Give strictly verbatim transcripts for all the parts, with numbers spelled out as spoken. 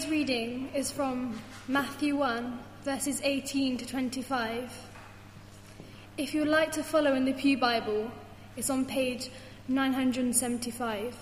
Today's reading is from Matthew one, verses eighteen to twenty-five. If you would like to follow in the Pew Bible, it's on page nine hundred seventy-five.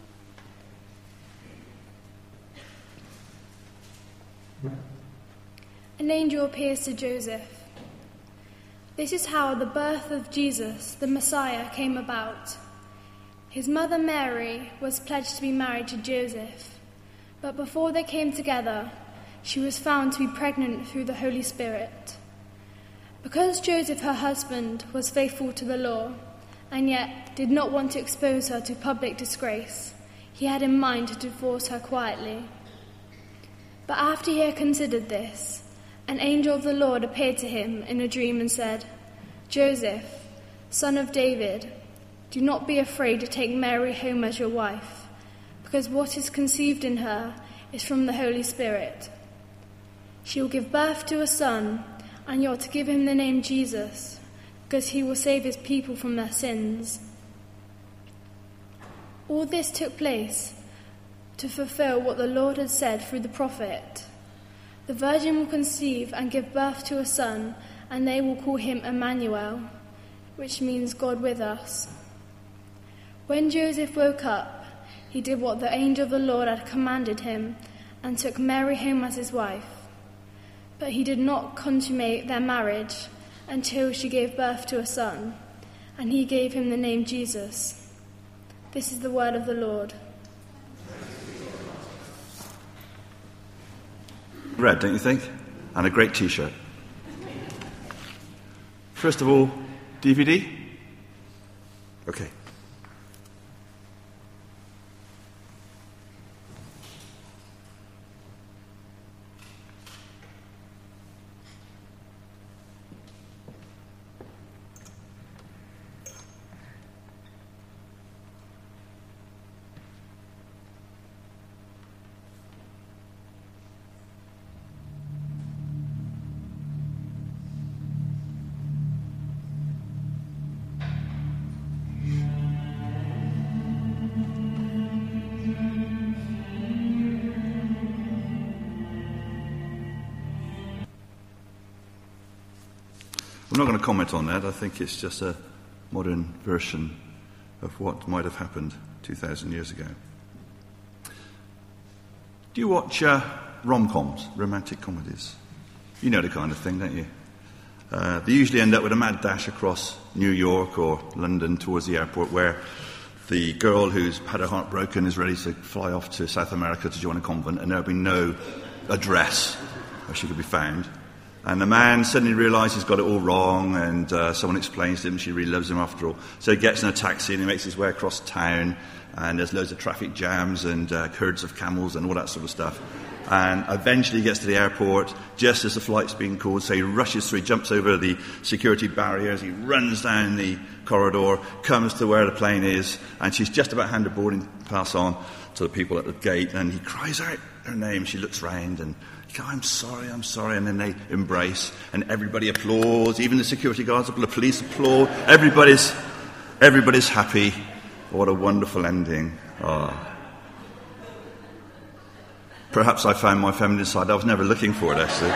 An angel appears to Joseph. This is how the birth of Jesus, the Messiah, came about. His mother Mary was pledged to be married to Joseph. But before they came together, she was found to be pregnant through the Holy Spirit. Because Joseph, her husband, was faithful to the law, and yet did not want to expose her to public disgrace, he had in mind to divorce her quietly. But after he had considered this, an angel of the Lord appeared to him in a dream and said, "Joseph, son of David, do not be afraid to take Mary home as your wife, because what is conceived in her is from the Holy Spirit. She will give birth to a son, and you are to give him the name Jesus, because he will save his people from their sins." All this took place to fulfill what the Lord had said through the prophet. The virgin will conceive and give birth to a son, and they will call him Emmanuel, which means God with us. When Joseph woke up, he did what the angel of the Lord had commanded him and took Mary home as his wife. But he did not consummate their marriage until she gave birth to a son, and he gave him the name Jesus. This is the word of the Lord. Red, don't you think? And a great T-shirt. First of all, D V D? Okay. I'm not going to comment on that. I think it's just a modern version of what might have happened two thousand years ago. Do you watch uh, rom-coms, romantic comedies? You know the kind of thing, don't you? Uh, they usually end up with a mad dash across New York or London towards the airport, where the girl who's had her heart broken is ready to fly off to South America to join a convent, and there'll be no address where she could be found. And the man suddenly realises he's got it all wrong, and uh, someone explains to him she really loves him after all. So he gets in a taxi and he makes his way across town, and there's loads of traffic jams and uh, herds of camels and all that sort of stuff. And eventually he gets to the airport just as the flight's being called, so he rushes through, he jumps over the security barriers, he runs down the corridor, comes to where the plane is, and she's just about to hand her boarding pass on to the people at the gate, and he cries out her name. She looks round and Oh, I'm sorry, I'm sorry, and then they embrace, and everybody applauds, even the security guards, the police applaud, everybody's, everybody's happy. What a wonderful ending. Oh. Perhaps I found my feminine side. I was never looking for it, actually.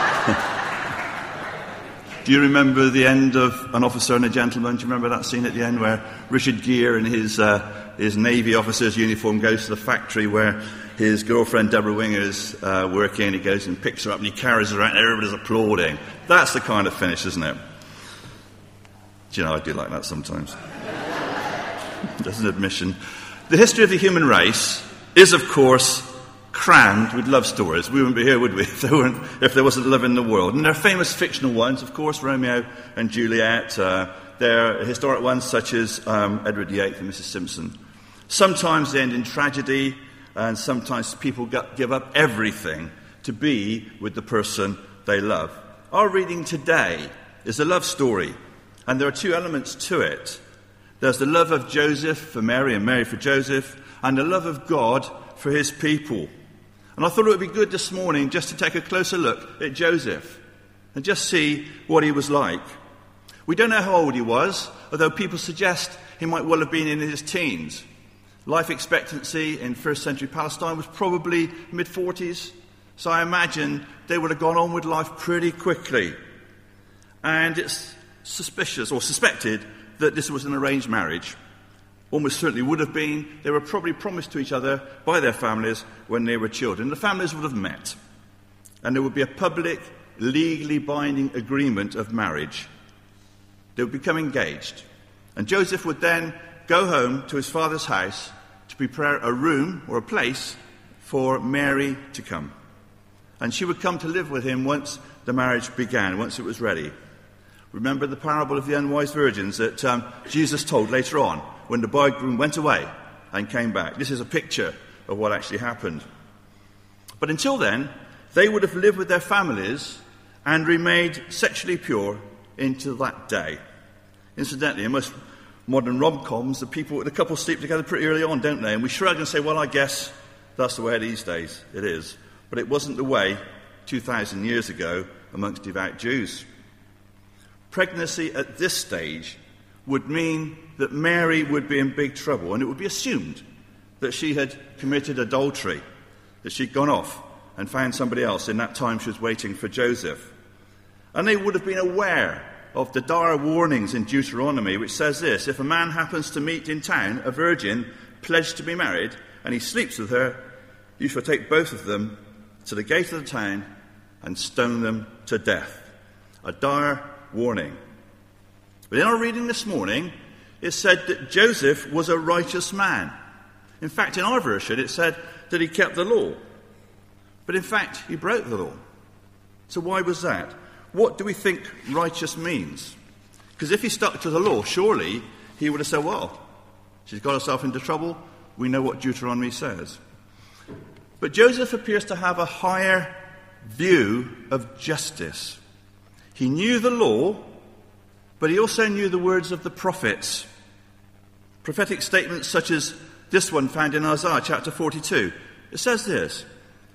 Do you remember the end of An Officer and a Gentleman? Do you remember that scene at the end where Richard Gere in his, uh, his Navy officer's uniform goes to the factory where his girlfriend Deborah Winger's uh, working, he goes and picks her up and he carries her out and everybody's applauding. That's the kind of finish, isn't it? Do you know, I do like that sometimes. That's an admission. The history of the human race is, of course, crammed with love stories. We wouldn't be here, would we, if there, weren't, if there wasn't love in the world. And there are famous fictional ones, of course, Romeo and Juliet. Uh, there are historic ones such as um, Edward the Eighth and Missus Simpson. Sometimes they end in tragedy, and sometimes people give up everything to be with the person they love. Our reading today is a love story, and there are two elements to it. There's the love of Joseph for Mary and Mary for Joseph, and the love of God for his people. And I thought it would be good this morning just to take a closer look at Joseph and just see what he was like. We don't know how old he was, although people suggest he might well have been in his teens. Life expectancy in first century Palestine was probably mid-forties, so I imagine they would have gone on with life pretty quickly. And it's suspicious or suspected that this was an arranged marriage. Almost certainly would have been. They were probably promised to each other by their families when they were children. The families would have met, and there would be a public, legally binding agreement of marriage. They would become engaged. And Joseph would then go home to his father's house to prepare a room or a place for Mary to come. And she would come to live with him once the marriage began, once it was ready. Remember the parable of the unwise virgins that um, Jesus told later on when the bridegroom went away and came back. This is a picture of what actually happened. But until then, they would have lived with their families and remained sexually pure into that day. Incidentally, in most modern rom-coms, the people, the couple sleep together pretty early on, don't they? And we shrug and say, well, I guess that's the way these days it is. But it wasn't the way two thousand years ago amongst devout Jews. Pregnancy at this stage would mean that Mary would be in big trouble, and it would be assumed that she had committed adultery, that she'd gone off and found somebody else in that time she was waiting for Joseph. And they would have been aware of the dire warnings in Deuteronomy, which says this: if a man happens to meet in town a virgin pledged to be married, and he sleeps with her, you shall take both of them to the gate of the town and stone them to death. A dire warning. But in our reading this morning, it said that Joseph was a righteous man. In fact, in our version, it said that he kept the law. But in fact, he broke the law. So why was that? What do we think righteous means? Because if he stuck to the law, surely he would have said, well, she's got herself into trouble. We know what Deuteronomy says. But Joseph appears to have a higher view of justice. He knew the law, but he also knew the words of the prophets. Prophetic statements such as this one found in Isaiah chapter forty-two. It says this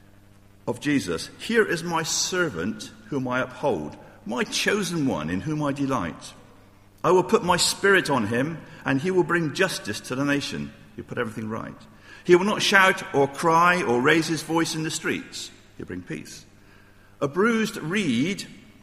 of Jesus: here is my servant whom I uphold, my chosen one in whom I delight. I will put my spirit on him, and he will bring justice to the nation. He'll put everything right. He will not shout or cry or raise his voice in the streets. He'll bring peace. A bruised reed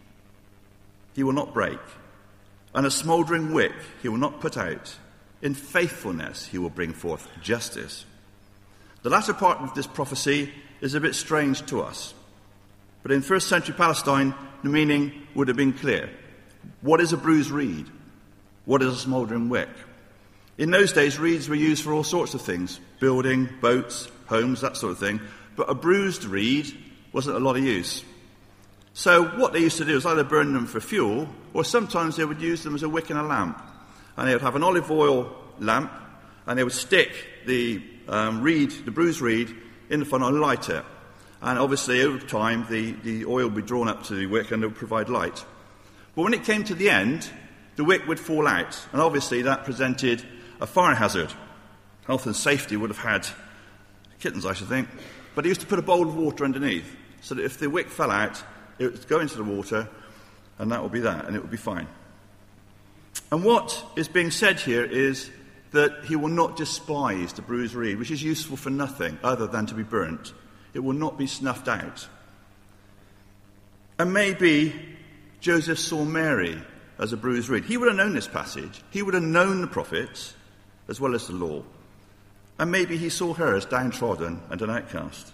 he will not break, and a smouldering wick he will not put out. In faithfulness he will bring forth justice. The latter part of this prophecy is a bit strange to us, but in first century Palestine the meaning would have been clear. What is a bruised reed? What is a smouldering wick? In those days, reeds were used for all sorts of things: building, boats, homes, that sort of thing. But a bruised reed wasn't a lot of use. So what they used to do is either burn them for fuel, or sometimes they would use them as a wick in a lamp. And they would have an olive oil lamp, and they would stick the um, reed, the bruised reed, in the funnel and light it. And obviously, over time, the, the oil would be drawn up to the wick and it would provide light. But when it came to the end, the wick would fall out, and obviously that presented a fire hazard. Health and safety would have had kittens, I should think. But they used to put a bowl of water underneath, so that if the wick fell out, it would go into the water, and that would be that, and it would be fine. And what is being said here is that he will not despise the bruised reed, which is useful for nothing other than to be burnt. It will not be snuffed out. And maybe Joseph saw Mary as a bruised reed. He would have known this passage. He would have known the prophets as well as the law. And maybe he saw her as downtrodden and an outcast.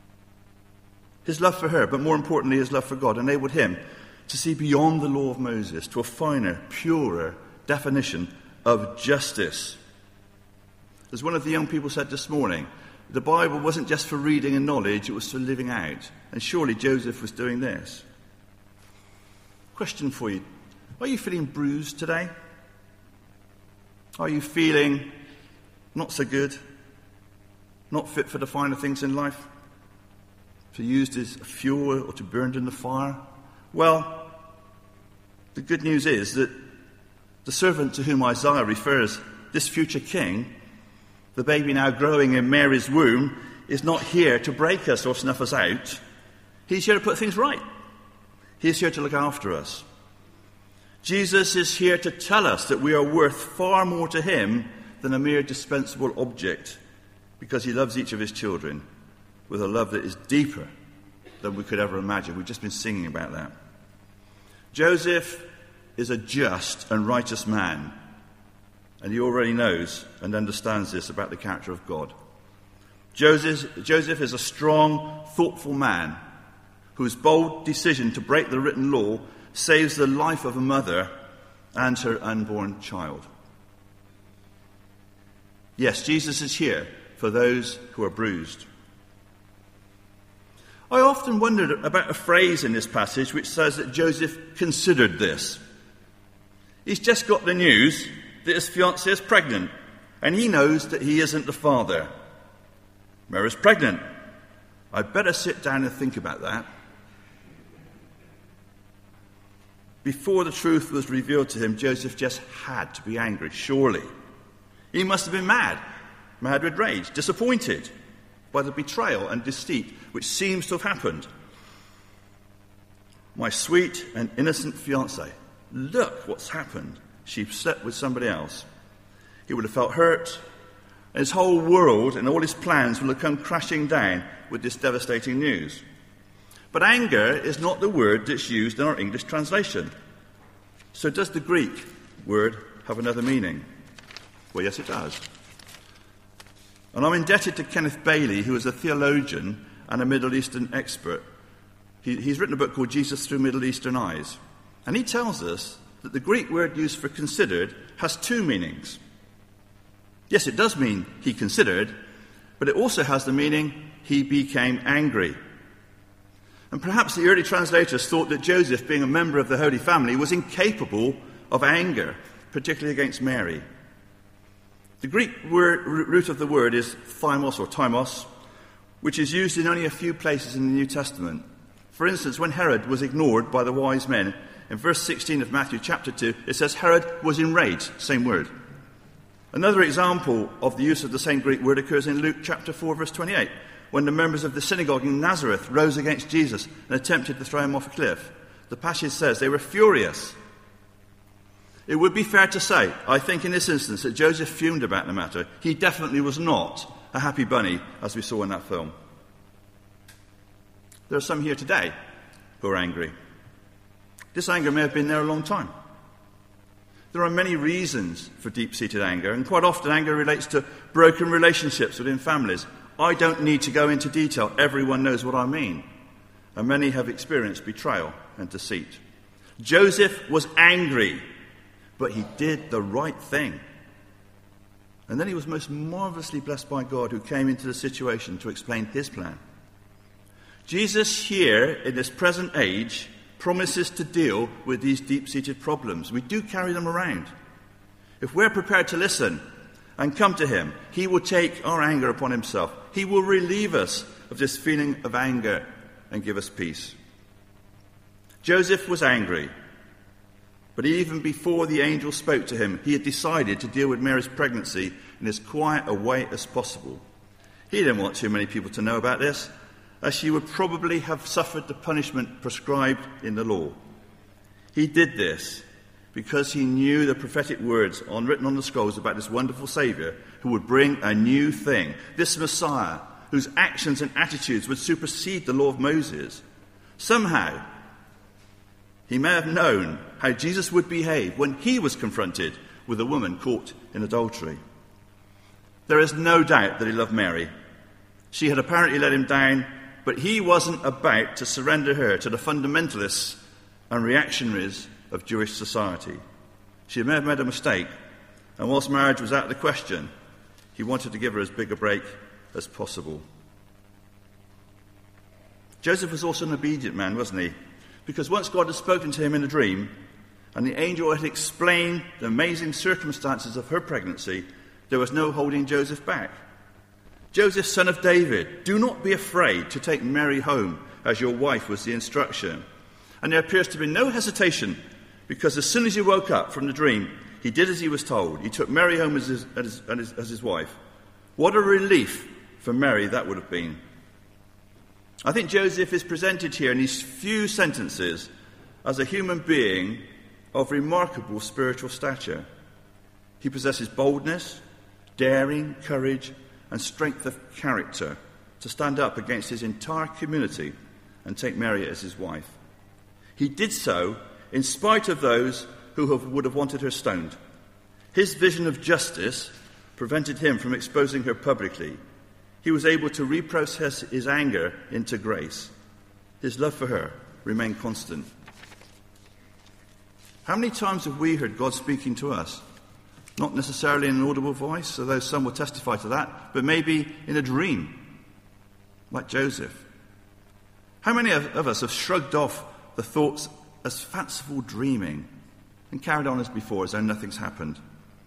His love for her, but more importantly his love for God, enabled him to see beyond the law of Moses to a finer, purer definition of justice. As one of the young people said this morning, the Bible wasn't just for reading and knowledge, it was for living out. And surely Joseph was doing this. Question for you: are you feeling bruised today? Are you feeling not so good? Not fit for the finer things in life? To be used as fuel or to be burned in the fire? Well, the good news is that the servant to whom Isaiah refers, this future king, the baby now growing in Mary's womb, is not here to break us or snuff us out. He's here to put things right. He's here to look after us. Jesus is here to tell us that we are worth far more to him than a mere dispensable object because he loves each of his children with a love that is deeper than we could ever imagine. We've just been singing about that. Joseph is a just and righteous man, and he already knows and understands this about the character of God. Joseph, Joseph is a strong, thoughtful man whose bold decision to break the written law saves the life of a mother and her unborn child. Yes, Jesus is here for those who are bruised. I often wondered about a phrase in this passage which says that Joseph considered this. He's just got the news that his fiancée is pregnant, and he knows that he isn't the father. Mary's pregnant. I'd better sit down and think about that. Before the truth was revealed to him, Joseph just had to be angry, surely. He must have been mad, mad with rage, disappointed by the betrayal and deceit which seems to have happened. My sweet and innocent fiancée, look what's happened. She slept with somebody else. He would have felt hurt, and his whole world and all his plans will have come crashing down with this devastating news. But anger is not the word that's used in our English translation. So does the Greek word have another meaning? Well, yes, it does. And I'm indebted to Kenneth Bailey, who is a theologian and a Middle Eastern expert. He, he's written a book called Jesus Through Middle Eastern Eyes. And he tells us that the Greek word used for considered has two meanings. Yes, it does mean he considered, but it also has the meaning he became angry. And perhaps the early translators thought that Joseph, being a member of the Holy Family, was incapable of anger, particularly against Mary. The Greek word, root of the word is thymos or thymos, which is used in only a few places in the New Testament. For instance, when Herod was ignored by the wise men, in verse sixteen of Matthew chapter two, it says Herod was enraged, same word. Another example of the use of the same Greek word occurs in Luke chapter four, verse twenty-eight, when the members of the synagogue in Nazareth rose against Jesus and attempted to throw him off a cliff. The passage says they were furious. It would be fair to say, I think in this instance, that Joseph fumed about the matter. He definitely was not a happy bunny, as we saw in that film. There are some here today who are angry. This anger may have been there a long time. There are many reasons for deep-seated anger, and quite often anger relates to broken relationships within families. I don't need to go into detail. Everyone knows what I mean. And many have experienced betrayal and deceit. Joseph was angry, but he did the right thing. And then he was most marvelously blessed by God, who came into the situation to explain his plan. Jesus here, in this present age, promises to deal with these deep-seated problems. We do carry them around. If we're prepared to listen and come to him, he will take our anger upon himself. He will relieve us of this feeling of anger and give us peace. Joseph was angry, but even before the angel spoke to him, he had decided to deal with Mary's pregnancy in as quiet a way as possible. He didn't want too many people to know about this, as she would probably have suffered the punishment prescribed in the law. He did this because he knew the prophetic words on, written on the scrolls about this wonderful Saviour who would bring a new thing, this Messiah whose actions and attitudes would supersede the law of Moses. Somehow, he may have known how Jesus would behave when he was confronted with a woman caught in adultery. There is no doubt that he loved Mary. She had apparently let him down, but he wasn't about to surrender her to the fundamentalists and reactionaries of Jewish society. She may have made a mistake, and whilst marriage was out of the question, he wanted to give her as big a break as possible. Joseph was also an obedient man, wasn't he? Because once God had spoken to him in a dream, and the angel had explained the amazing circumstances of her pregnancy, there was no holding Joseph back. Joseph, son of David, do not be afraid to take Mary home as your wife, was the instruction. And there appears to be no hesitation, because as soon as he woke up from the dream, he did as he was told. He took Mary home as his, as, his, as his wife. What a relief for Mary that would have been. I think Joseph is presented here in these few sentences as a human being of remarkable spiritual stature. He possesses boldness, daring, courage, and strength of character to stand up against his entire community and take Mary as his wife. He did so in spite of those who have, would have wanted her stoned. His vision of justice prevented him from exposing her publicly. He was able to reprocess his anger into grace. His love for her remained constant. How many times have we heard God speaking to us? Not necessarily in an audible voice, although some will testify to that, but maybe in a dream, like Joseph. How many of, of us have shrugged off the thoughts as fanciful dreaming and carried on as before, as though nothing's happened?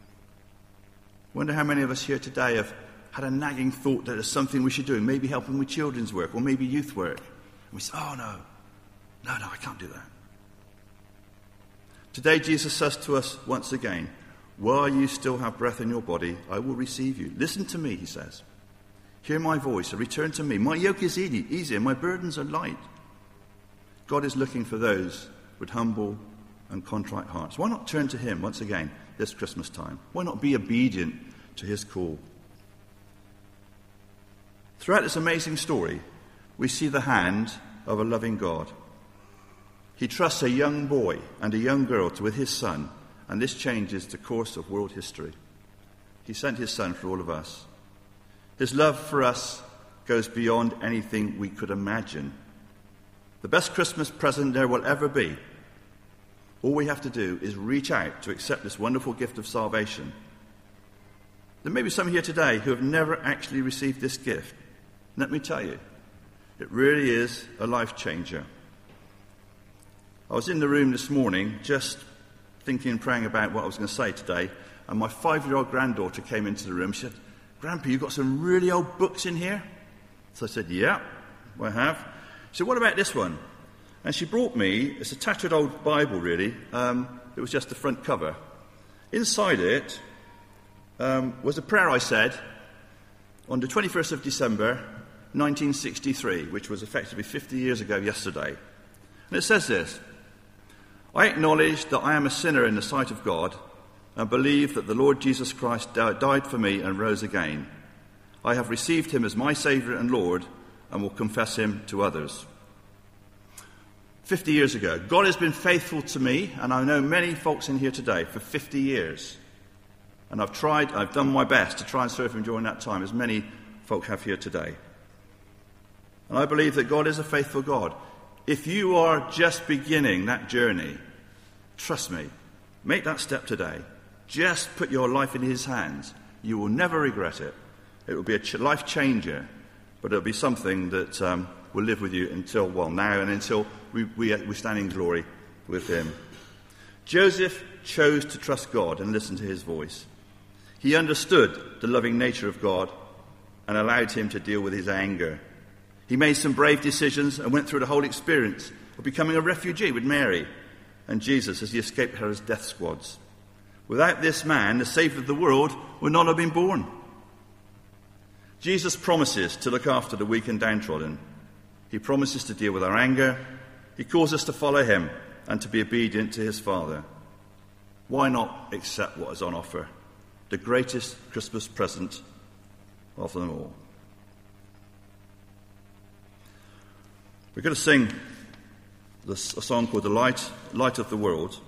I wonder how many of us here today have had a nagging thought that there's something we should do, maybe helping with children's work or maybe youth work. And we say, oh no, no, no, I can't do that. Today Jesus says to us once again, while you still have breath in your body, I will receive you. Listen to me, he says. Hear my voice and return to me. My yoke is easy, easy and my burdens are light. God is looking for those with humble and contrite hearts. Why not turn to him once again this Christmas time? Why not be obedient to his call? Throughout this amazing story, we see the hand of a loving God. He trusts a young boy and a young girl to, with his son, and this changes the course of world history. He sent his son for all of us. His love for us goes beyond anything we could imagine. The best Christmas present there will ever be. All we have to do is reach out to accept this wonderful gift of salvation. There may be some here today who have never actually received this gift. Let me tell you, it really is a life changer. I was in the room this morning just thinking and praying about what I was going to say today, and my five-year-old granddaughter came into the room. She said, Grandpa, you've got some really old books in here? So I said, yeah, I have. She said, what about this one? And she brought me, it's a tattered old Bible really, um, it was just the front cover. Inside it um, was a prayer I said on the twenty-first of December, nineteen sixty-three, which was effectively fifty years ago yesterday. And it says this, I acknowledge that I am a sinner in the sight of God and believe that the Lord Jesus Christ died for me and rose again. I have received him as my Saviour and Lord and will confess him to others. Fifty years ago, God has been faithful to me, and I know many folks in here today for fifty years. And I've tried, I've done my best to try and serve him during that time, as many folk have here today. And I believe that God is a faithful God. If you are just beginning that journey, trust me, make that step today. Just put your life in his hands. You will never regret it. It will be a life changer, but it will be something that um, will live with you until, well, now and until we, we, we stand in glory with him. Joseph chose to trust God and listen to his voice. He understood the loving nature of God and allowed him to deal with his anger. He made some brave decisions and went through the whole experience of becoming a refugee with Mary and Jesus as he escaped Herod's death squads. Without this man, the Saviour of the world would not have been born. Jesus promises to look after the weak and downtrodden. He promises to deal with our anger. He calls us to follow him and to be obedient to his Father. Why not accept what is on offer? The greatest Christmas present of them all. We're going to sing this, a song called The Light, Light of the World.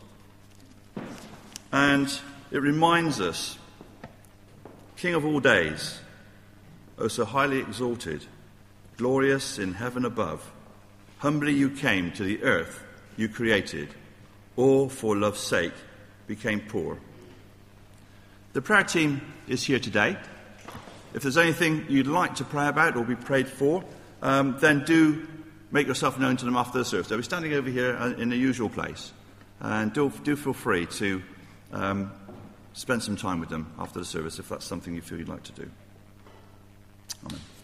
And it reminds us, King of all days, O so highly exalted, glorious in heaven above, humbly you came to the earth you created, all for love's sake became poor. The prayer team is here today. If there's anything you'd like to pray about or be prayed for, um, then do make yourself known to them after the service. They'll be standing over here in the usual place. And do, do feel free to um, spend some time with them after the service if that's something you feel you'd like to do. Amen.